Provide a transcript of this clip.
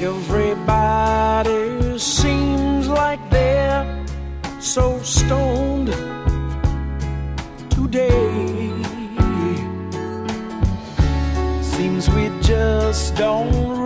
Everybody seems like they're so stoned today. Seems we just don't